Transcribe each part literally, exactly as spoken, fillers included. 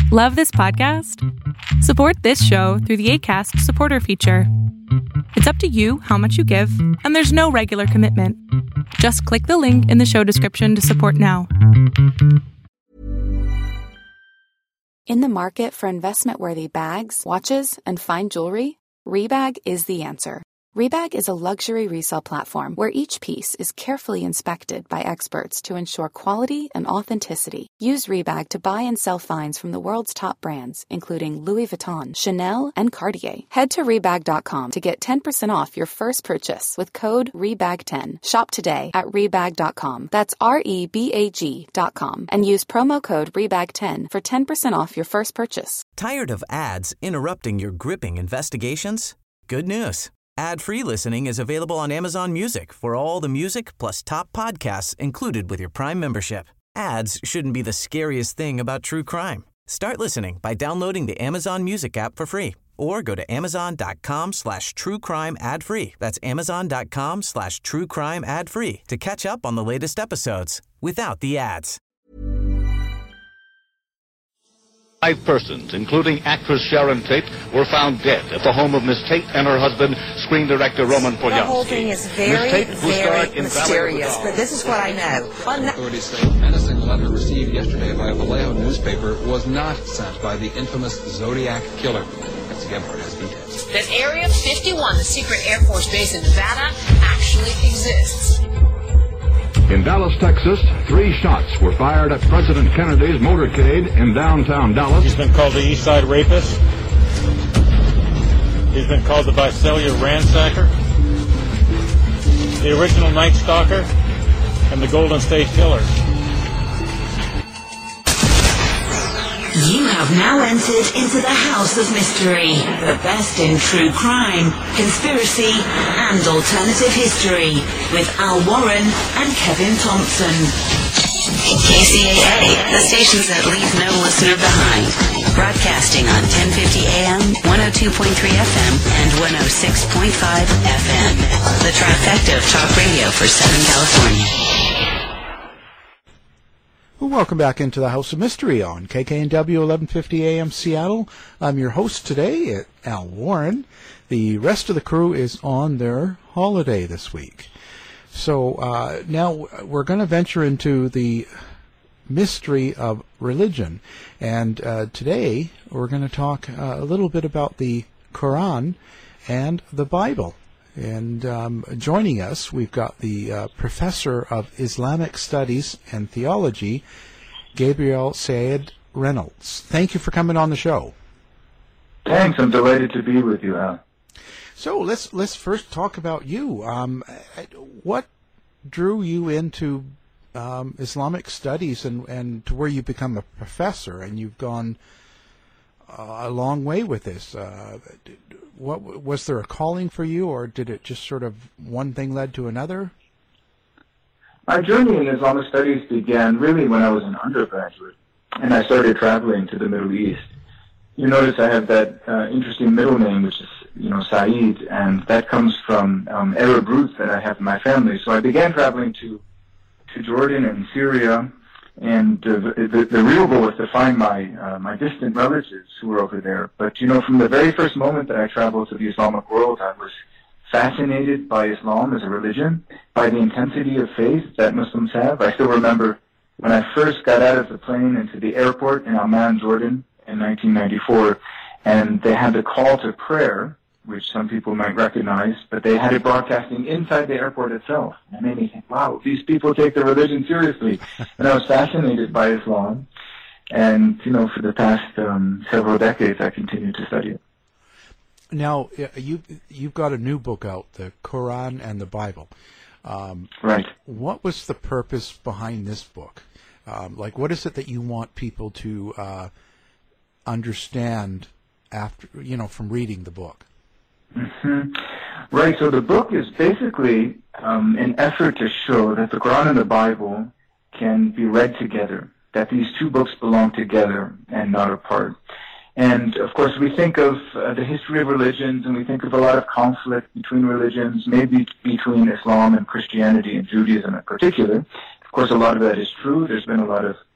Love this podcast? Support this show through the Acast supporter feature. It's up to you how much you give, and there's no regular commitment. Just click the link in the show description to support now. In the market for investment-worthy bags, watches, and fine jewelry, Rebag is the answer. Rebag is a luxury resale platform where each piece is carefully inspected by experts to ensure quality and authenticity. Use Rebag to buy and sell finds from the world's top brands, including Louis Vuitton, Chanel, and Cartier. Head to Rebag dot com to get ten percent off your first purchase with code Rebag ten. Shop today at Rebag dot com. That's R E B A G dot com. And use promo code Rebag ten for ten percent off your first purchase. Tired of ads interrupting your gripping investigations? Good news. Ad-free listening is available on Amazon Music for all the music plus top podcasts included with your Prime membership. Ads shouldn't be the scariest thing about true crime. Start listening by downloading the Amazon Music app for free or go to amazon.com slash true crime ad free. That's amazon.com slash true crime ad free to catch up on the latest episodes without the ads. Five persons, including actress Sharon Tate, were found dead at the home of Miss Tate and her husband, screen director Roman Polanski. The whole thing is very, Tate, very mysterious, but this is what I know. Authorities say a menacing letter received yesterday by a Vallejo newspaper was not sent by the infamous Zodiac killer. Betsy Gebhardt has details. That Area fifty-one, the secret Air Force base in Nevada, actually exists. In Dallas, Texas, three shots were fired at President Kennedy's motorcade in downtown Dallas. He's been called the East Side Rapist. He's been called the Visalia Ransacker, the original Night Stalker, and the Golden State Killer. You have now entered into the House of Mystery, the best in true crime, conspiracy, and alternative history, with Al Warren and Kevin Thompson. K C A A, the stations that leave no listener behind. Broadcasting on ten fifty A M, one oh two point three F M, and one oh six point five F M. The trifecta of talk radio for Southern California. Well, welcome back into the House of Mystery on K K N W eleven fifty A M Seattle. I'm your host today, Al Warren. The rest of the crew is on their holiday this week. So uh, now we're going to venture into the mystery of religion. And uh, today we're going to talk uh, a little bit about the Quran and the Bible. And um, joining us, we've got the uh, Professor of Islamic Studies and Theology, Gabriel Syed Reynolds. Thank you for coming on the show. Thanks. I'm delighted to be with you, Al. So let's let's first talk about you. Um, what drew you into um, Islamic studies and, and to where you become a professor? And you've gone uh, a long way with this. Uh, What was there a calling for you, or did it just sort of one thing led to another? My journey in Islamic studies began really when I was an undergraduate, and I started traveling to the Middle East. You notice I have that uh, interesting middle name, which is, you know, Saeed, and that comes from um, Arab roots that I have in my family. So I began traveling to to Jordan and Syria, and uh, the, the real goal was to find my uh, my distant relatives who were over there. But, you know, from the very first moment that I traveled to the Islamic world, I was fascinated by Islam as a religion, by the intensity of faith that Muslims have. I still remember when I first got out of the plane into the airport in Amman, Jordan, in nineteen ninety-four, and they had the call to prayer, which some people might recognize, but they had it broadcasting inside the airport itself. And it made me think, wow, these people take their religion seriously. And I was fascinated by Islam. And, you know, for the past um, several decades, I continued to study it. Now, you, you've got a new book out, The Quran and the Bible. Um, right. What was the purpose behind this book? Um, like, what is it that you want people to uh, understand after, you know, from reading the book? Mm-hmm. Right, so the book is basically um, an effort to show that the Quran and the Bible can be read together, that these two books belong together and not apart. And, of course, we think of uh, the history of religions, and we think of a lot of conflict between religions, maybe between Islam and Christianity and Judaism in particular. Of course, a lot of that is true. There's been a lot of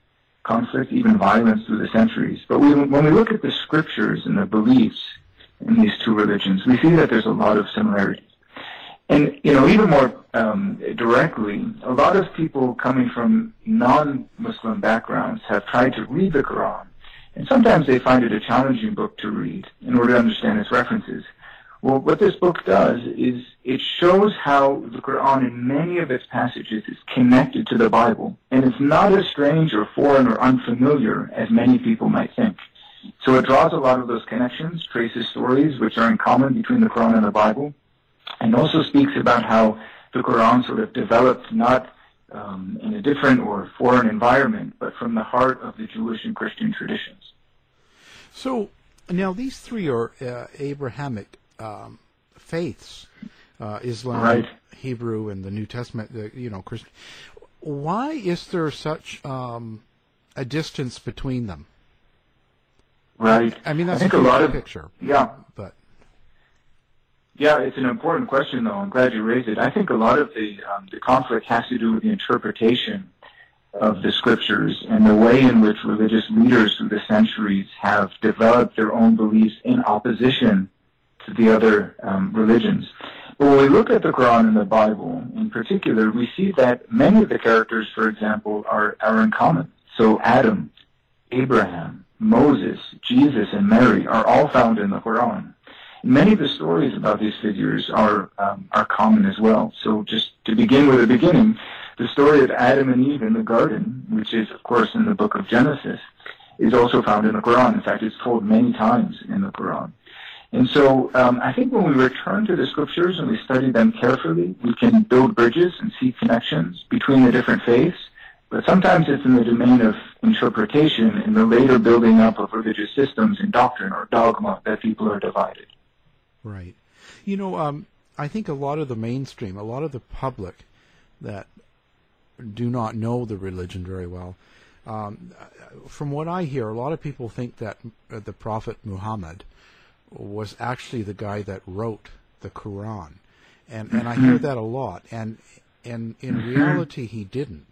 conflict, even violence through the centuries. But we, when we look at the scriptures and the beliefs in these two religions, we see that there's a lot of similarities. And, you know, even more um, directly, a lot of people coming from non-Muslim backgrounds have tried to read the Quran, and sometimes they find it a challenging book to read in order to understand its references. Well, what this book does is it shows how the Quran in many of its passages is connected to the Bible, and it's not as strange or foreign or unfamiliar as many people might think. So it draws a lot of those connections, traces stories which are in common between the Quran and the Bible, and also speaks about how the Quran sort of developed not um, in a different or foreign environment, but from the heart of the Jewish and Christian traditions. So now these three are uh, Abrahamic um, faiths, uh, Islam, right. Hebrew, and the New Testament, uh, you know, Christian. Why is there such um, a distance between them? Right. I mean, that's I think a, a lot of picture. Yeah. But yeah, it's an important question, though. I'm glad you raised it. I think a lot of the um, the conflict has to do with the interpretation of the scriptures and the way in which religious leaders through the centuries have developed their own beliefs in opposition to the other um, religions. But when we look at the Quran and the Bible in particular, we see that many of the characters, for example, are, are in common. So Adam, Abraham, Moses, Jesus, and Mary are all found in the Quran. Many of the stories about these figures are um, are common as well. So just to begin with the beginning, the story of Adam and Eve in the garden, which is, of course, in the book of Genesis, is also found in the Quran. In fact, it's told many times in the Quran. And so um, I think when we return to the scriptures and we study them carefully, we can build bridges and see connections between the different faiths. But sometimes it's in the domain of interpretation and the later building up of religious systems and doctrine or dogma that people are divided. Right. You know, um, I think a lot of the mainstream, a lot of the public that do not know the religion very well, um, from what I hear, a lot of people think that uh, the Prophet Muhammad was actually the guy that wrote the Quran. And, and I hear that a lot. And, and in reality, he didn't.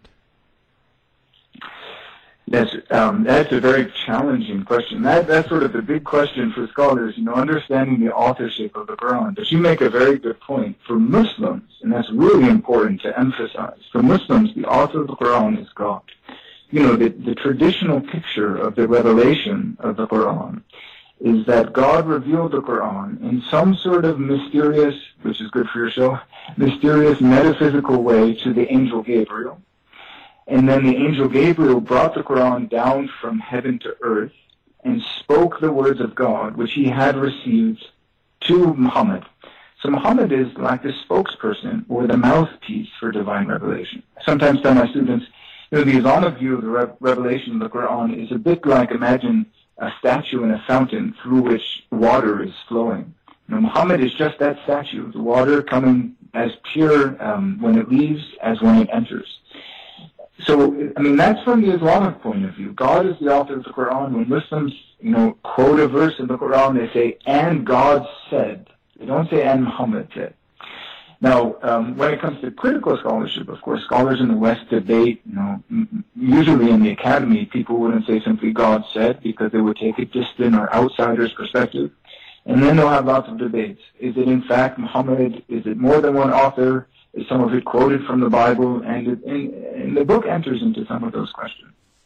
Yes, um, that's a very challenging question. That, that's sort of the big question for scholars, you know, understanding the authorship of the Quran. But you make a very good point. For Muslims, and that's really important to emphasize, for Muslims, the author of the Quran is God. You know, the, the traditional picture of the revelation of the Quran is that God revealed the Quran in some sort of mysterious, which is good for your show, mysterious metaphysical way to the angel Gabriel. And then the angel Gabriel brought the Quran down from heaven to earth and spoke the words of God, which he had received, to Muhammad. So Muhammad is like the spokesperson or the mouthpiece for divine revelation. I sometimes tell my students, you know, the Islamic view of the re- revelation of the Quran is a bit like, imagine a statue in a fountain through which water is flowing. You know, Muhammad is just that statue, the water coming as pure um, when it leaves as when it enters. So, I mean, that's from the Islamic point of view. God is the author of the Quran. When Muslims, you know, quote a verse in the Quran, they say, and God said. They don't say, and Muhammad said. Now, um, when it comes to critical scholarship, of course, scholars in the West debate, you know, usually in the academy, people wouldn't say simply God said because they would take a distant or outsider's perspective. And then they'll have lots of debates. Is it in fact Muhammad? Is it more than one author? Is some of it quoted from the Bible? And, it, and, and the book enters into some of those questions.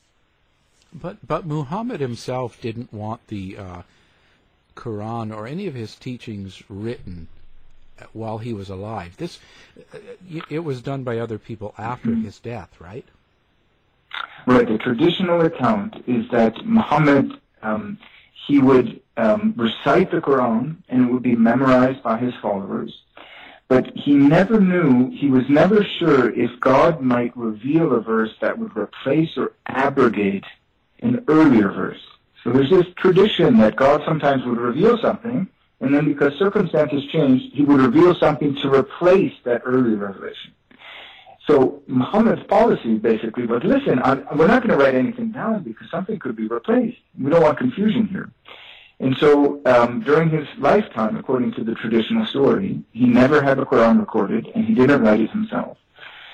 But but Muhammad himself didn't want the uh, Quran or any of his teachings written while he was alive. This uh, it was done by other people after mm-hmm. his death, right? Right. The traditional account is that Muhammad um, he would um, recite the Quran and it would be memorized by his followers. But he never knew, he was never sure if God might reveal a verse that would replace or abrogate an earlier verse. So there's this tradition that God sometimes would reveal something, and then because circumstances changed, he would reveal something to replace that earlier revelation. So Muhammad's policy basically was, listen, I'm, we're not going to write anything down because something could be replaced. We don't want confusion here. And so um, during his lifetime, according to the traditional story, he never had the Quran recorded, and he didn't write it himself.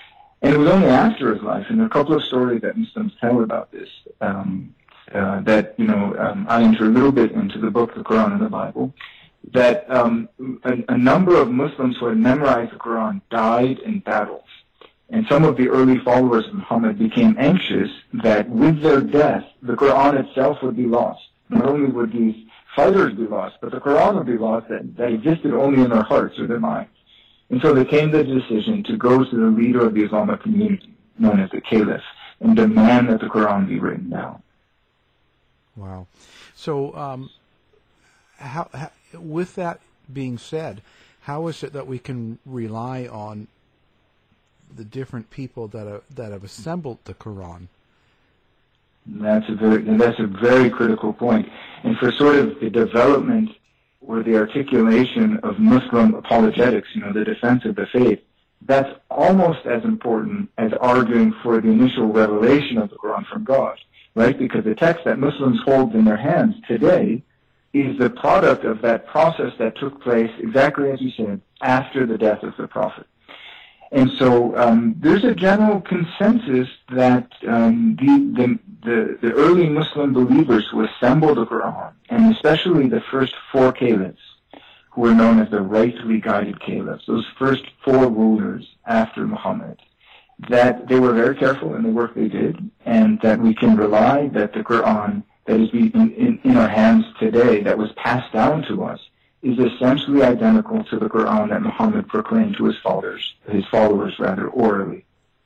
And it was only after his life, and there are a couple of stories that Muslims tell about this, um, uh, that, you know, um, I enter a little bit into the book, the Quran and the Bible, that um, a, a number of Muslims who had memorized the Quran died in battles. And some of the early followers of Muhammad became anxious that with their death, the Quran itself would be lost. Not only would these fighters be lost, but the Quran would be lost that, that existed only in their hearts or their minds. And so they came to the decision to go to the leader of the Islamic community, known as the Caliph, and demand that the Quran be written down. Wow. So, um, how, how, with that being said, how is it that we can rely on the different people that are, that have assembled the Quran? That's a very that's a very critical point. And for sort of the development or the articulation of Muslim apologetics, you know, the defense of the faith, that's almost as important as arguing for the initial revelation of the Quran from God, right? Because the text that Muslims hold in their hands today is the product of that process that took place, exactly as you said, after the death of the Prophet. And so um, there's a general consensus that um, the, the, the, the early Muslim believers who assembled the Quran, and especially the first four caliphs, who were known as the rightly guided caliphs, those first four rulers after Muhammad, that they were very careful in the work they did, and that we can rely that the Quran that is in, in, in our hands today, that was passed down to us, is essentially identical to the Quran that Muhammad proclaimed to his followers, his followers rather, orally.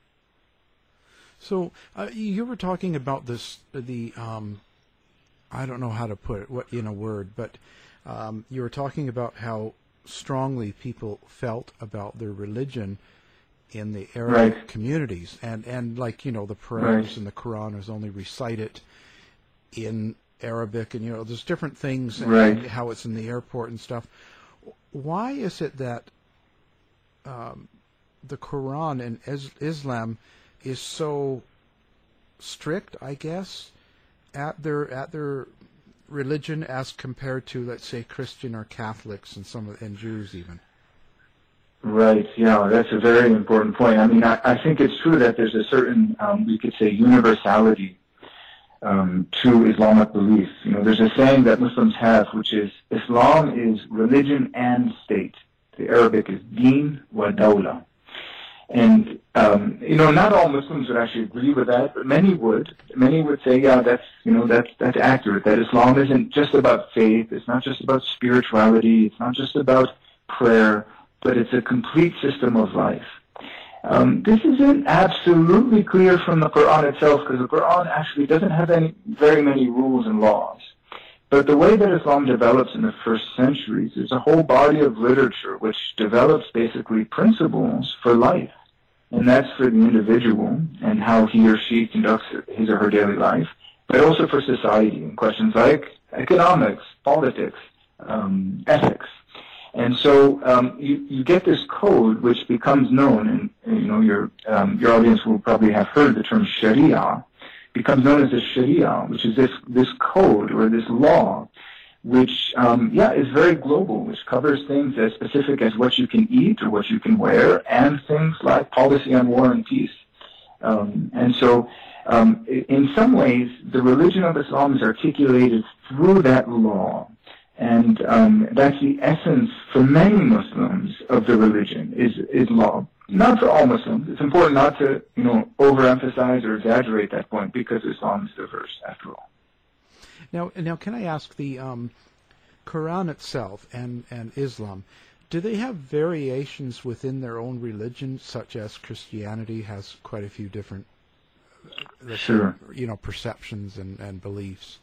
So uh, you were talking about this, the um, I don't know how to put it what in a word, but um, you were talking about how strongly people felt about their religion in the Arabic right. communities, and and like you know the prayers right. in the Quran is only recited in Arabic, and you know there's different things, and, right. and how it's in the airport and stuff. Why is it that um, the Quran and is- Islam is so strict, I guess, at their at their religion as compared to, let's say, Christian or Catholics and some of, and Jews even? Right, yeah, that's a very important point. I mean, I, I think it's true that there's a certain, um, we could say, universality um, to Islamic belief. You know, there's a saying that Muslims have, which is, Islam is religion and state. The Arabic is deen wa dawla. And, um, you know, not all Muslims would actually agree with that, but many would. Many would say, yeah, that's, you know, that's, that's accurate, that Islam isn't just about faith, it's not just about spirituality, it's not just about prayer, but it's a complete system of life. Um, this isn't absolutely clear from the Quran itself, because the Quran actually doesn't have any very many rules and laws. But the way that Islam develops in the first centuries is a whole body of literature which develops basically principles for life. And that's for the individual and how he or she conducts his or her daily life, but also for society in questions like economics, politics, um, ethics. And so um, you, you get this code which becomes known, and, and you know your um, your audience will probably have heard the term Sharia, becomes known as the Sharia, which is this this code or this law, which um, yeah is very global, which covers things as specific as what you can eat or what you can wear, and things like policy on war and peace. Um, and so, um, in some ways, the religion of Islam is articulated through that law. And um, that's the essence for many Muslims of the religion, is, is law. Not for all Muslims. It's important not to, you know, overemphasize or exaggerate that point, because Islam is diverse, after all. Now, now, can I ask, the um, Quran itself and, and Islam, do they have variations within their own religion, such as Christianity has quite a few different, uh, sure. you know, perceptions and, and beliefs?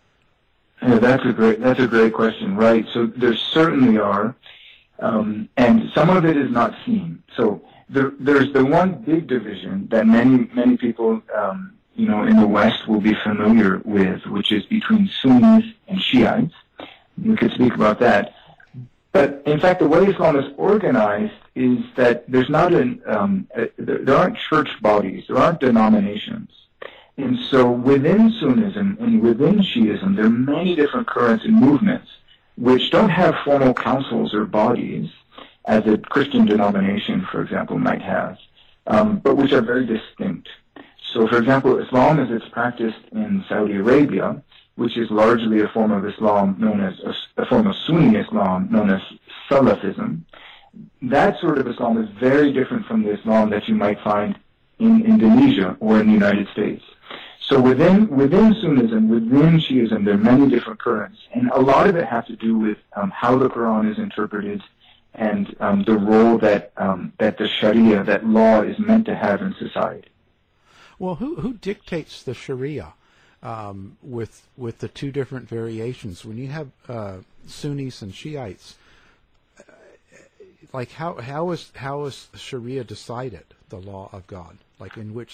Yeah, that's a great that's a great question, right? So there certainly are, um, and some of it is not seen. So there, there's the one big division that many many people, um, you know, in the West will be familiar with, which is between Sunnis and Shiites. We could speak about that, but in fact, the way Islam is organized is that there's not an um, a, there aren't church bodies, there aren't denominations. And so within Sunnism and within Shiism, there are many different currents and movements which don't have formal councils or bodies, as a Christian denomination, for example, might have. um, but which are very distinct. So, for example, Islam, as it's practiced in Saudi Arabia, which is largely a form of Islam known as a, a form of Sunni Islam known as Salafism, that sort of Islam is very different from the Islam that you might find in Indonesia or in the United States. So within within Sunnism, within Shiism, there are many different currents, and a lot of it has to do with um, how the Quran is interpreted and um, the role that um, that the Sharia, that law, is meant to have in society. Well, who who dictates the Sharia um, with with the two different variations? When you have uh, Sunnis and Shiites, uh, like how how is how is Sharia decided, the law of God? Like in which?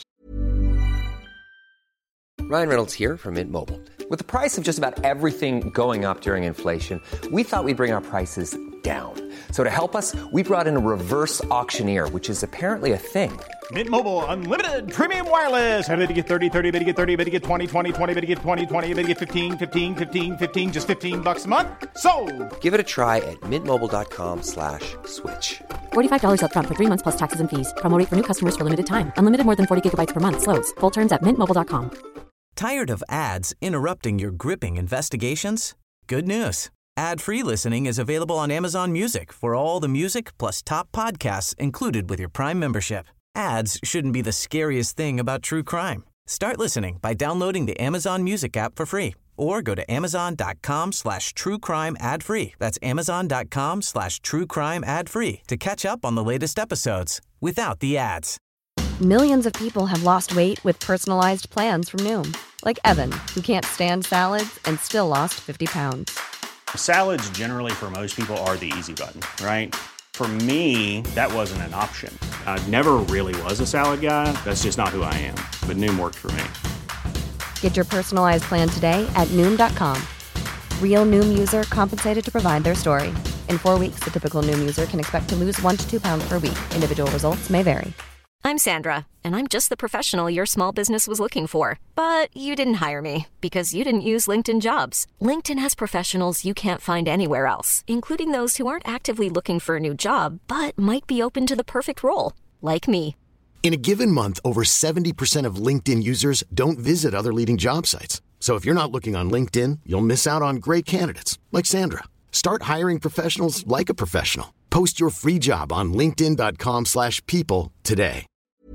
Ryan Reynolds here from Mint Mobile. With the price of just about everything going up during inflation, we thought we'd bring our prices down. So to help us, we brought in a reverse auctioneer, which is apparently a thing. Mint Mobile Unlimited Premium Wireless. How to get thirty, thirty, how to get thirty, how to get twenty, twenty, twenty, how to get twenty, twenty, how to get fifteen, fifteen, fifteen, fifteen, just fifteen bucks a month? Sold! Give it a try at mintmobile.com slash switch. forty-five dollars up front for three months plus taxes and fees. Promo rate for new customers for limited time. Unlimited more than forty gigabytes per month. Slows full terms at mint mobile dot com. Tired of ads interrupting your gripping investigations? Good news. Ad-free listening is available on Amazon Music for all the music plus top podcasts included with your Prime membership. Ads shouldn't be the scariest thing about true crime. Start listening by downloading the Amazon Music app for free or go to amazon.com slash true crime ad free. That's amazon.com slash true crime ad free to catch up on the latest episodes without the ads. Millions of people have lost weight with personalized plans from Noom. Like Evan, who can't stand salads and still lost fifty pounds. Salads generally for most people are the easy button, right? For me, that wasn't an option. I never really was a salad guy. That's just not who I am. But Noom worked for me. Get your personalized plan today at Noom dot com. Real Noom user compensated to provide their story. In four weeks, the typical Noom user can expect to lose one to two pounds per week. Individual results may vary. I'm Sandra, and I'm just the professional your small business was looking for. But you didn't hire me because you didn't use LinkedIn Jobs. LinkedIn has professionals you can't find anywhere else, including those who aren't actively looking for a new job, but might be open to the perfect role, like me. In a given month, over seventy percent of LinkedIn users don't visit other leading job sites. So if you're not looking on LinkedIn, you'll miss out on great candidates like Sandra. Start hiring professionals like a professional. Post your free job on linkedin.com slash people today.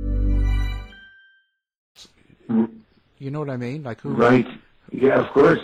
You know what I mean? Like who? Right. Yeah, of course.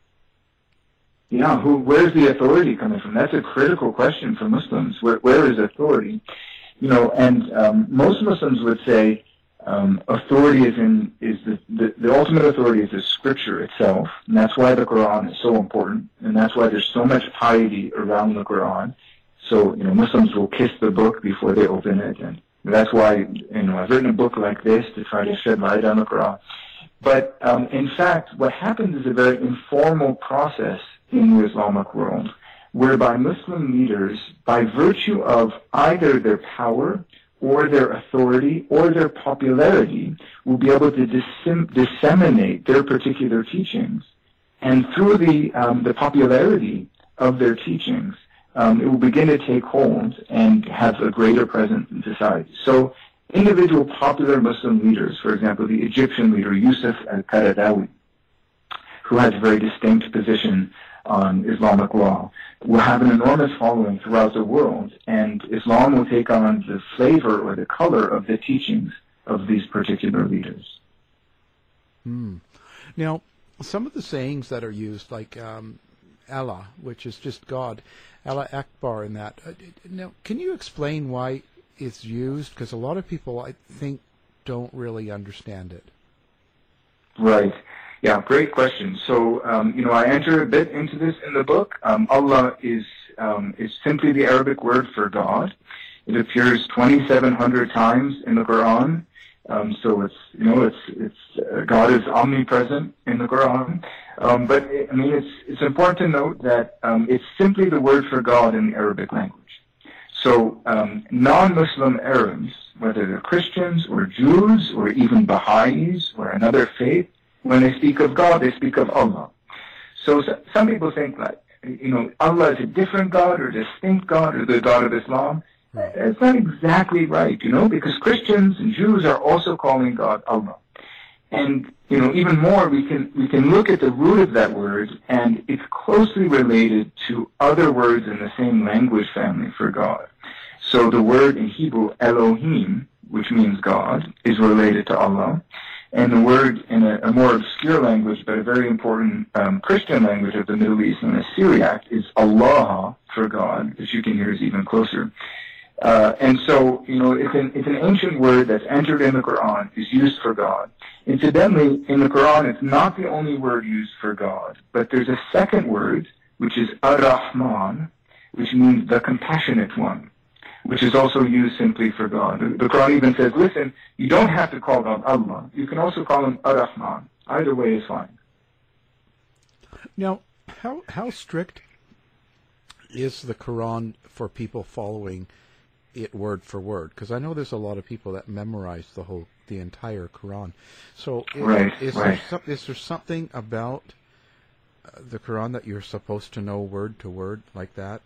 Yeah, who? Where's the authority coming from? That's a critical question for Muslims. Where, where is authority? You know, and um, most Muslims would say um, authority is in is the, the the ultimate authority is the Scripture itself, and that's why the Quran is so important, and that's why there's so much piety around the Quran. So you know, Muslims will kiss the book before they open it, and that's why you know I've written a book like this to try to shed light on the Quran. But um, in fact, what happens is a very informal process in the Islamic world, whereby Muslim leaders, by virtue of either their power or their authority or their popularity, will be able to dissem- disseminate their particular teachings. And through the um, the popularity of their teachings, um, it will begin to take hold and have a greater presence in society. So individual popular Muslim leaders, for example, the Egyptian leader Yusuf al-Qaradawi, who has a very distinct position on Islamic law, will have an enormous following throughout the world, and Islam will take on the flavor or the color of the teachings of these particular leaders. Hmm. Now, some of the sayings that are used, like um, Allah, which is just God, Allah Akbar in that. Uh, now, can you explain why it's used? Because a lot of people, I think, don't really understand it. Right. Yeah, great question. So, um, you know, I enter a bit into this in the book. Um, Allah is um, is simply the Arabic word for God. It appears twenty-seven hundred times in the Quran. Um, so it's, you know, it's it's uh, God is omnipresent in the Quran. Um, but it, I mean, it's it's important to note that um, it's simply the word for God in the Arabic language. So um, non-Muslim Arabs, whether they're Christians or Jews or even Baha'is or another faith, when they speak of God, they speak of Allah. So, so some people think that, you know, Allah is a different God or a distinct God or the God of Islam. Right. It's not exactly right, you know, because Christians and Jews are also calling God Allah. And, you know, even more, we can we can look at the root of that word, and it's closely related to other words in the same language family for God. So the word in Hebrew, Elohim, which means God, is related to Allah. And the word in a, a more obscure language, but a very important um, Christian language of the Middle East, known as Syriac, is Allah for God, which you can hear is even closer. Uh, and so, you know, it's an, it's an ancient word that's entered in the Quran, is used for God. Incidentally, in the Quran, it's not the only word used for God, but there's a second word, which is Ar-Rahman, which means the compassionate one, which is also used simply for God. The, the Quran even says, listen, you don't have to call God Allah. You can also call him Ar-Rahman. Either way is fine. Now, how how strict is the Quran for people following it word for word? Because I know there's a lot of people that memorize the whole, the entire Quran. So is, right, is, right. There, some, is there something about uh, the Quran that you're supposed to know word to word like that?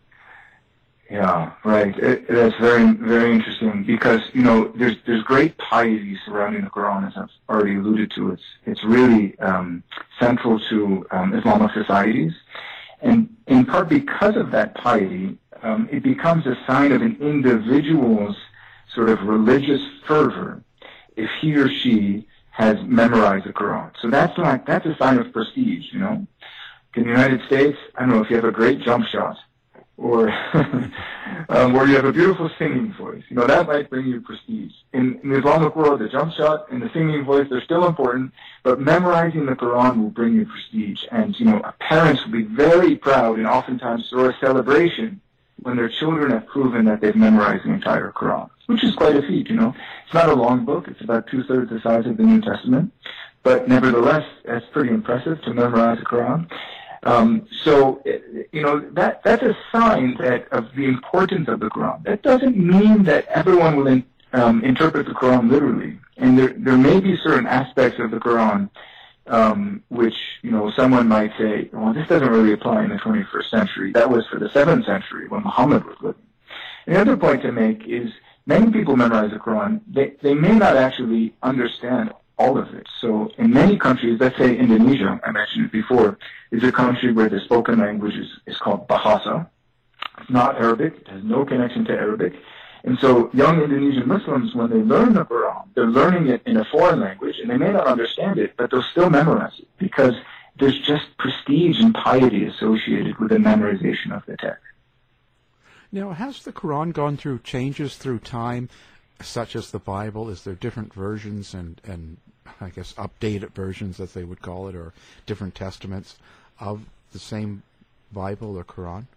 Yeah, right. It, that's very, very interesting because, you know, there's there's great piety surrounding the Quran, as I've already alluded to. It's it's really um, central to um, Islamic societies. And in part because of that piety, um, it becomes a sign of an individual's sort of religious fervor if he or she has memorized the Quran. So that's like, that's a sign of prestige, you know. In the United States, I don't know, if you have a great jump shot, or um, or you have a beautiful singing voice, you know, that might bring you prestige. In, in the Islamic world, the jump shot and the singing voice, they're still important, but memorizing the Quran will bring you prestige. And, you know, parents will be very proud and oftentimes throw a celebration when their children have proven that they've memorized the entire Quran, which is quite a feet, you know. It's not a long book. It's about two-thirds the size of the New Testament. But nevertheless, that's pretty impressive to memorize the Quran. Um, so, you know, that that's a sign that of the importance of the Quran. That doesn't mean that everyone will in, um, interpret the Quran literally. And there there may be certain aspects of the Quran um, which, you know, someone might say, well, this doesn't really apply in the twenty-first century. That was for the seventh century when Muhammad was living. And the other point to make is many people memorize the Quran. They, they may not actually understand all of it. So in many countries, let's say Indonesia, I mentioned it before, is a country where the spoken language is, is called Bahasa. It's not Arabic. It has no connection to Arabic. And so young Indonesian Muslims, when they learn the Quran, they're learning it in a foreign language, and they may not understand it, but they'll still memorize it because there's just prestige and piety associated with the memorization of the text. Now, has the Quran gone through changes through time, such as the Bible? Is there different versions and, and I guess updated versions, as they would call it, or different testaments of the same Bible or Quran?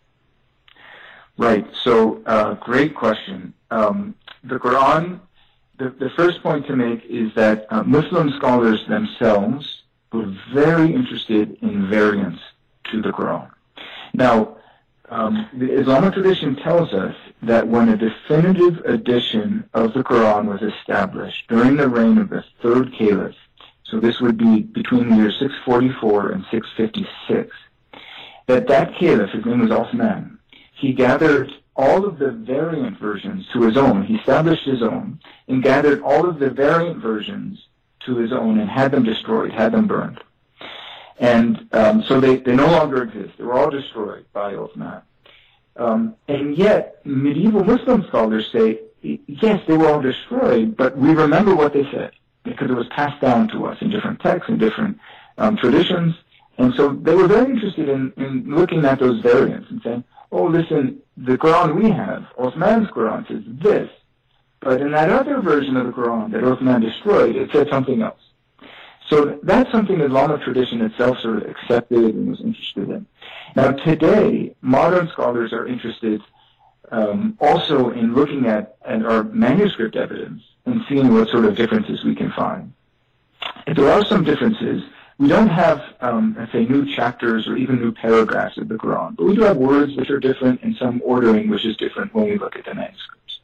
Right. So, uh, great question. Um, the Quran, the, the first point to make is that uh, Muslim scholars themselves were very interested in variants to the Quran. Now, um, the Islamic tradition tells us that when a definitive edition of the Quran was established during the reign of the third caliph, so this would be between the years six forty-four and six fifty-six, that that caliph, his name was Uthman, he gathered all of the variant versions to his own. He established his own and gathered all of the variant versions to his own and had them destroyed, had them burned. And um, so they, they no longer exist. They were all destroyed by Uthman. Um, and yet, medieval Muslim scholars say, yes, they were all destroyed, but we remember what they said because it was passed down to us in different texts and different um, traditions. And so they were very interested in, in looking at those variants and saying, oh, listen, the Quran we have, Uthman's Quran, says this, but in that other version of the Quran that Uthman destroyed, it said something else. So that's something Islamic tradition itself sort of accepted and was interested in. Now today, modern scholars are interested um, also in looking at, at our manuscript evidence and seeing what sort of differences we can find. If there are some differences, we don't have, um, let's say, new chapters or even new paragraphs of the Quran, but we do have words which are different and some ordering which is different when we look at the manuscripts.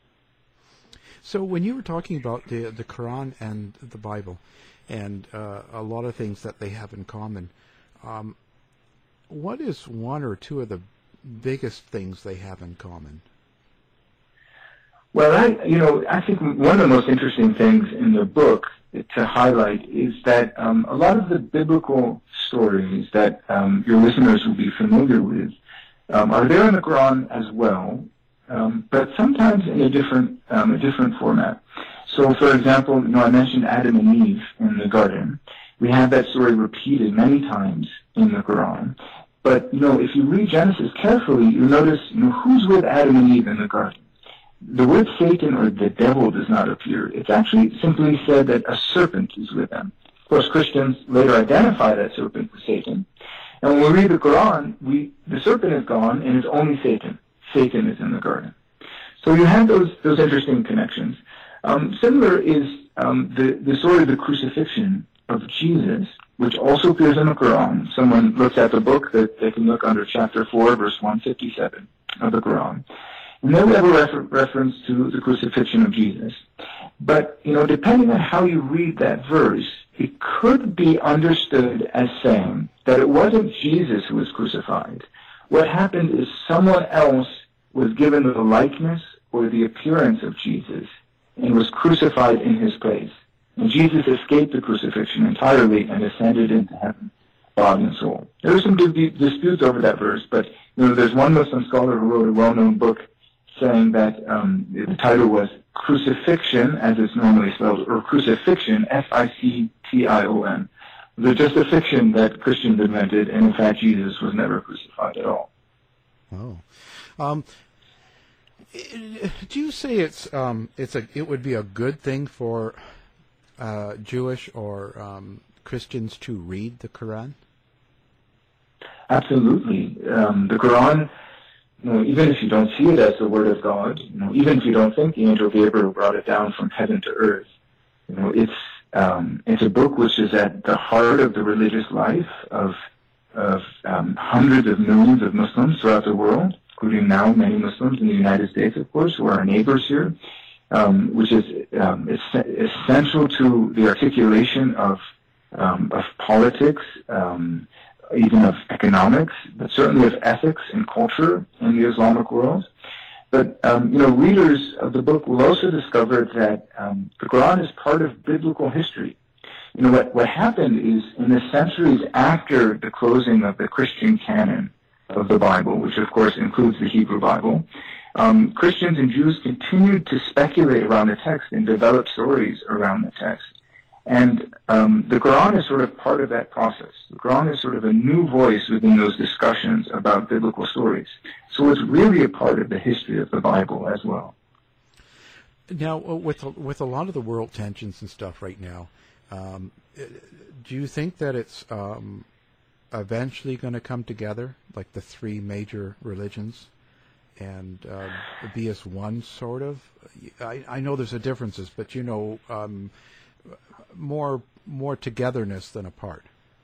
So when you were talking about the the Quran and the Bible and uh, a lot of things that they have in common, um, what is one or two of the biggest things they have in common? Well, I, you know, I think one of the most interesting things in the book to highlight is that um, a lot of the biblical stories that um, your listeners will be familiar with um, are there in the Quran as well, um, but sometimes in a different um, a different format. So, for example, you know, I mentioned Adam and Eve in the garden. We have that story repeated many times in the Quran. But, you know, if you read Genesis carefully, you'll notice, you know, who's with Adam and Eve in the garden. The word Satan or the devil does not appear. It's actually simply said that a serpent is with them. Of course, Christians later identify that serpent with Satan. And when we read the Quran, we, the serpent is gone and it's only Satan. Satan is in the garden. So you have those, those interesting connections. Um, similar is um, the, the story of the crucifixion of Jesus, which also appears in the Quran. Someone looks at the book, that they can look under chapter four, verse one fifty-seven of the Quran. And then we have a refer- reference to the crucifixion of Jesus. But, you know, depending on how you read that verse, it could be understood as saying that it wasn't Jesus who was crucified. What happened is someone else was given the likeness or the appearance of Jesus and was crucified in his place. And Jesus escaped the crucifixion entirely and ascended into heaven, body and soul. There are some dis- disputes over that verse, but, you know, there's one Muslim scholar who wrote a well-known book saying that um, the title was Crucifixion, as it's normally spelled, or Crucifixion, F I C T I O N. It's just a fiction that Christians invented, and in fact Jesus was never crucified at all. Oh. Um, do you say it's um, it's a it would be a good thing for uh, Jewish or um, Christians to read the Quran? Absolutely. Um, the Quran, you know, even if you don't see it as the Word of God, you know, even if you don't think the angel Gabriel brought it down from heaven to earth, you know, it's um, it's a book which is at the heart of the religious life of of um, hundreds of millions of Muslims throughout the world, including now many Muslims in the United States, of course, who are our neighbors here, um, which is um, es- essential to the articulation of um, of politics. Um, even of economics, but certainly of ethics and culture in the Islamic world. But, um, you know, readers of the book will also discover that um, the Quran is part of biblical history. You know, what, what happened is in the centuries after the closing of the Christian canon of the Bible, which of course includes the Hebrew Bible, um, Christians and Jews continued to speculate around the text and develop stories around the text. And um, the Quran is sort of part of that process. The Quran is sort of a new voice within those discussions about biblical stories. So it's really a part of the history of the Bible as well. Now, with with a lot of the world tensions and stuff right now, um, do you think that it's um, eventually going to come together, like the three major religions, and uh, be as one sort of? I, I know there's a differences, but you know. Um, more more togetherness than apart.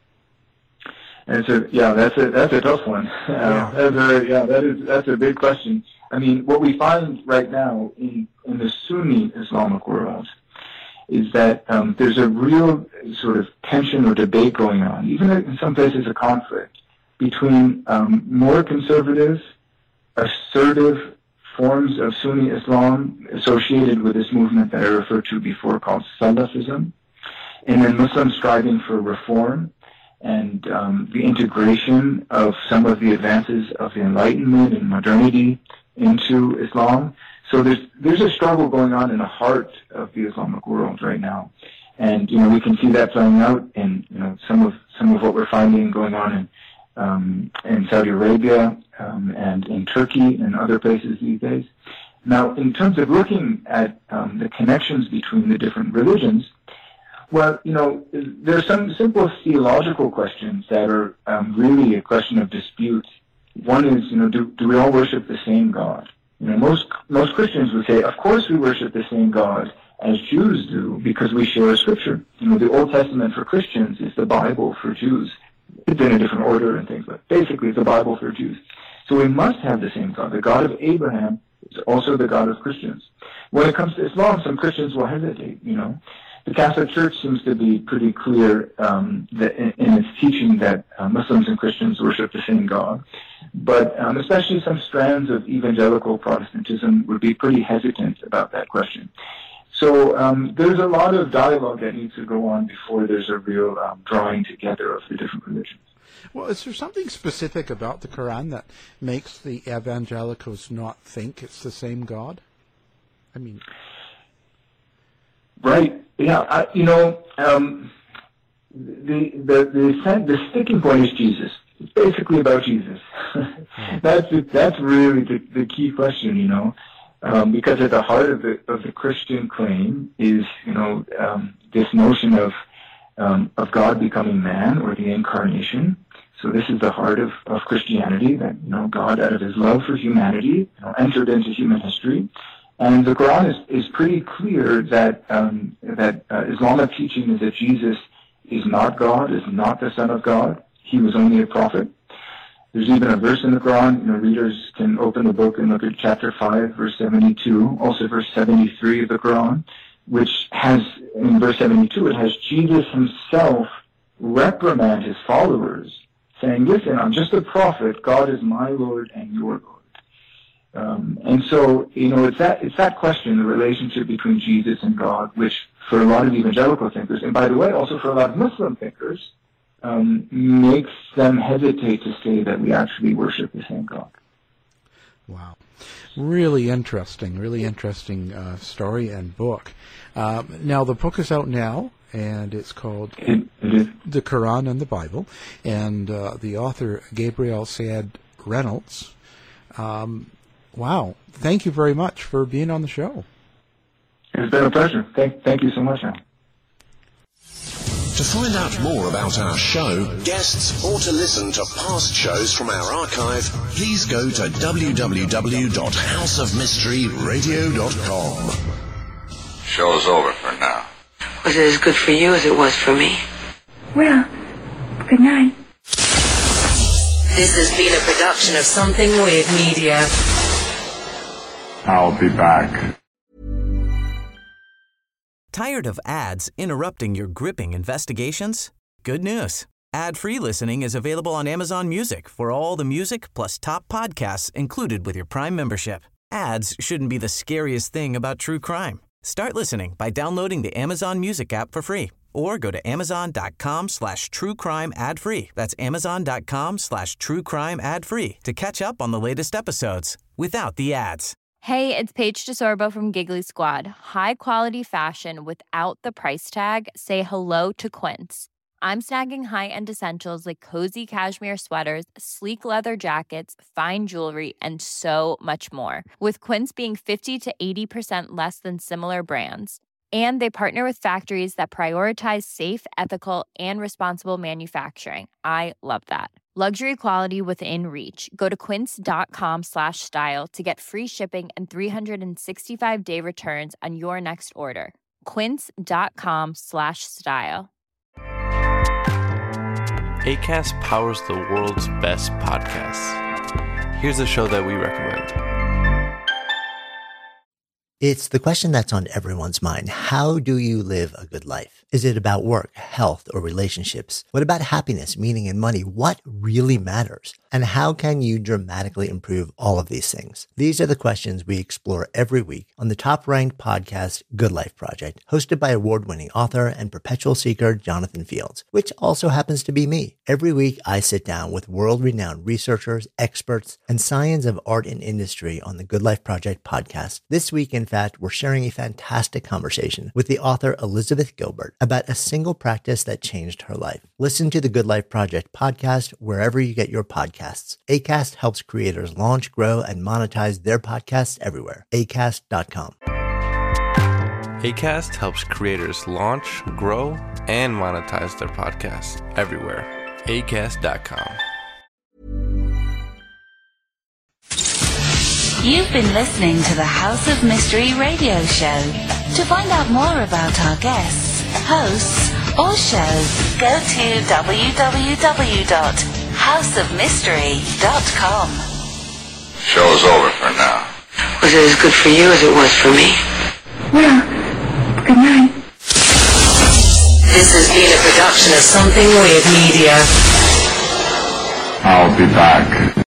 And so, yeah, that's a that's a tough one. Yeah, uh, that's a, yeah, that is that's a big question. I mean, what we find right now in in the Sunni Islamic world is that um, there's a real sort of tension or debate going on, even in some places a conflict between um, more conservative, assertive forms of Sunni Islam associated with this movement that I referred to before called Salafism, and then Muslims striving for reform and um, the integration of some of the advances of the Enlightenment and modernity into Islam. So there's there's a struggle going on in the heart of the Islamic world right now, and you know we can see that playing out in you know some of some of what we're finding going on in um, in Saudi Arabia um, and in Turkey and other places these days. Now, in terms of looking at um, the connections between the different religions, well, you know, there are some simple theological questions that are um, really a question of dispute. One is, you know, do, do we all worship the same God? You know, most most Christians would say, of course we worship the same God as Jews do because we share a scripture. You know, the Old Testament for Christians is the Bible for Jews. It's in a different order and things, but basically it's the Bible for Jews. So we must have the same God. The God of Abraham is also the God of Christians. When it comes to Islam, some Christians will hesitate, you know. The Catholic Church seems to be pretty clear um, that in, in its teaching that uh, Muslims and Christians worship the same God. But um, especially some strands of evangelical Protestantism would be pretty hesitant about that question. So um, there's a lot of dialogue that needs to go on before there's a real um, drawing together of the different religions. Well, is there something specific about the Quran that makes the evangelicals not think it's the same God? I mean... Right. Yeah. I, you know, um, the, the the the sticking point is Jesus. It's basically about Jesus. that's that's really the, the key question. You know, um, because at the heart of the of the Christian claim is you know um, this notion of um, of God becoming man, or the incarnation. So this is the heart of, of Christianity, that you know God, out of His love for humanity, you know, entered into human history. And the Quran is, is pretty clear that um, that uh, Islamic teaching is that Jesus is not God, is not the Son of God. He was only a prophet. There's even a verse in the Quran. You know, readers can open the book and look at chapter five, verse seventy-two, also verse seventy-three of the Quran, which has, in verse seventy-two, it has Jesus himself reprimand his followers, saying, "Listen, I'm just a prophet. God is my Lord and your Lord." Um, and so, you know, it's that it's that question, the relationship between Jesus and God, which for a lot of evangelical thinkers, and by the way, also for a lot of Muslim thinkers, um, makes them hesitate to say that we actually worship the same God. Wow. Really interesting, really interesting uh, story and book. Um, now, the book is out now, and it's called it, it is. The Quran and the Bible, and uh, the author, Gabriel Saad Reynolds. Um, wow. Thank you very much for being on the show. It's been a pleasure. Thank, thank you so much, Al. To find out more about our show, guests, or to listen to past shows from our archive, please go to w w w dot house of mystery radio dot com. Show's over for now. Was it as good for you as it was for me? Well, good night. This has been a production of Something Weird Media. I'll be back. Tired of ads interrupting your gripping investigations? Good news. Ad-free listening is available on Amazon Music for all the music plus top podcasts included with your Prime membership. Ads shouldn't be the scariest thing about true crime. Start listening by downloading the Amazon Music app for free or go to amazon.com slash true crime ad free. That's amazon.com slash true crime ad free to catch up on the latest episodes without the ads. Hey, it's Paige DeSorbo from Giggly Squad. High quality fashion without the price tag. Say hello to Quince. I'm snagging high-end essentials like cozy cashmere sweaters, sleek leather jackets, fine jewelry, and so much more. With Quince being fifty to eighty percent less than similar brands. And they partner with factories that prioritize safe, ethical, and responsible manufacturing. I love that. Luxury quality within reach. Go to quince.com slash style to get free shipping and three sixty-five day returns on your next order. Quince.com slash style. Acast powers the world's best podcasts. Here's a show that we recommend. It's the question that's on everyone's mind. How do you live a good life? Is it about work, health, or relationships? What about happiness, meaning, and money? What really matters? And how can you dramatically improve all of these things? These are the questions we explore every week on the top-ranked podcast, Good Life Project, hosted by award-winning author and perpetual seeker Jonathan Fields, which also happens to be me. Every week, I sit down with world-renowned researchers, experts, and science of art and industry on the Good Life Project podcast. This week, in fact, we're sharing a fantastic conversation with the author Elizabeth Gilbert about a single practice that changed her life. Listen to the Good Life Project podcast wherever you get your podcasts. Acast helps creators launch, grow, and monetize their podcasts everywhere. acast dot com. Acast helps creators launch, grow, and monetize their podcasts everywhere. acast dot com. You've been listening to the House of Mystery radio show. To find out more about our guests, hosts, or shows, go to w w w dot house of mystery dot com. Show's over for now. Was it as good for you as it was for me? Well, good night. This has been a production of Something Weird Media. I'll be back.